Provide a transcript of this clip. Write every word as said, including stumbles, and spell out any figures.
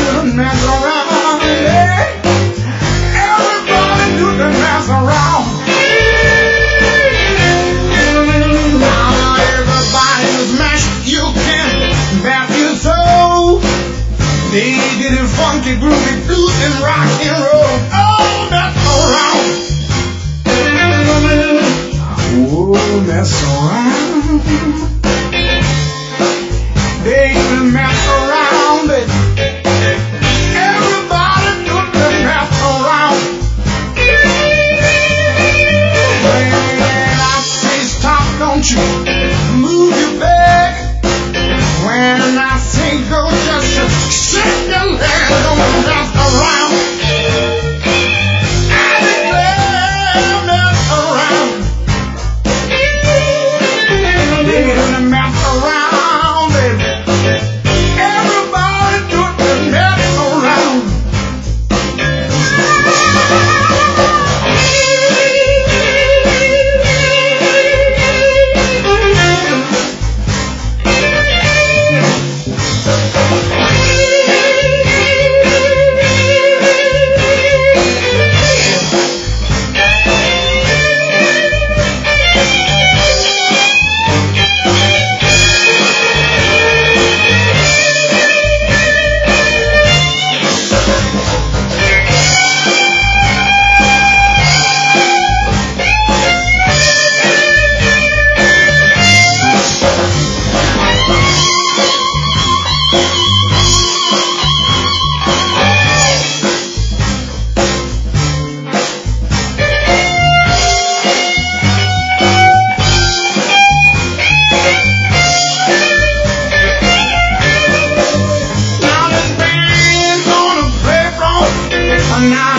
the mess around. Yeah. Everybody do the mess around. Now everybody's mashed. You can back your toe. They get it funky, groovy, blues and rock and roll. Oh, that's around. Oh, that's around. They do mess around, baby. Everybody do the mess around. When I say stop, don't you move your back. When I say go, just shake your leg. Don't mess around. I declare mess around. They do the mess around, baby. Everybody do the mess around. Now